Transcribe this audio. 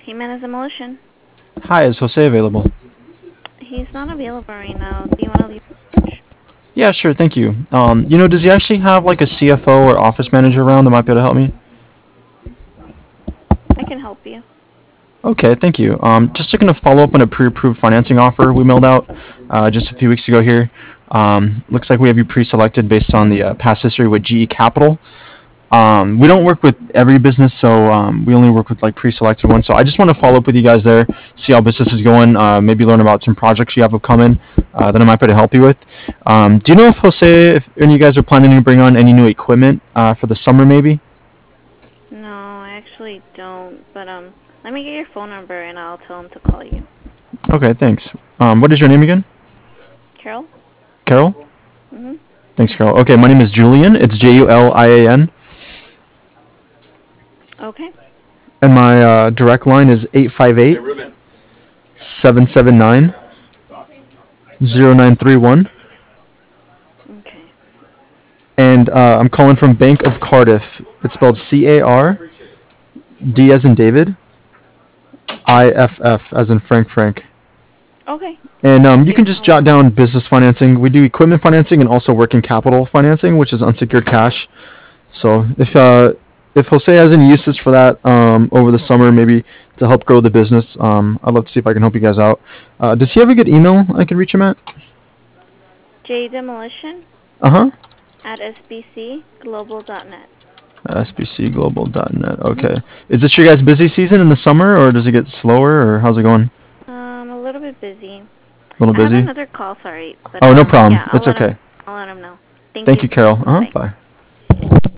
Jimenez Demolition. Hi, is Jose available? He's not available right now. Do you want to leave a message? Yeah, sure, thank you. Does he actually have like a CFO or office manager around that might be able to help me? I can help you. Okay, thank you. Just looking to follow up on a pre-approved financing offer we mailed out just a few weeks ago here. Looks like we have you pre-selected based on the past history with GE Capital. We don't work with every business, so we only work with like pre-selected ones. So I just want to follow up with you guys there, see how business is going, maybe learn about some projects you have upcoming that I might be able to help you with. Do you know if Jose, if any of you guys are planning to bring on any new equipment for the summer, maybe? No, I actually don't. But let me get your phone number and I'll tell him to call you. Okay, thanks. What is your name again? Carol? Carol? Mhm. Thanks, Carol. Okay, my name is Julian. It's Julian. Okay. And my direct line is 858 779 0931. Okay. And I'm calling from Bank of Cardiff. It's spelled CARD as in David, IFF as in Frank. Okay. And Thank you you. can just I'll let jot him know. down business financing. We do equipment financing and also working capital financing, which is unsecured cash. So if Jose has any uses for that over the summer, maybe to help grow the business, I'd love to see if I can help you guys out. Does he have a good email I can reach him at? jdemolition Uh huh. at sbcglobal.net. SBCglobal.net. Mhm. Okay. Is this your guys' busy season in the summer, or does it get slower, or how's it going? A little bit busy. A little I have busy? another call, sorry, but Oh, no problem. yeah, It's okay. I'll let him know. Thank Thank you. you, Carol. Bye. Bye.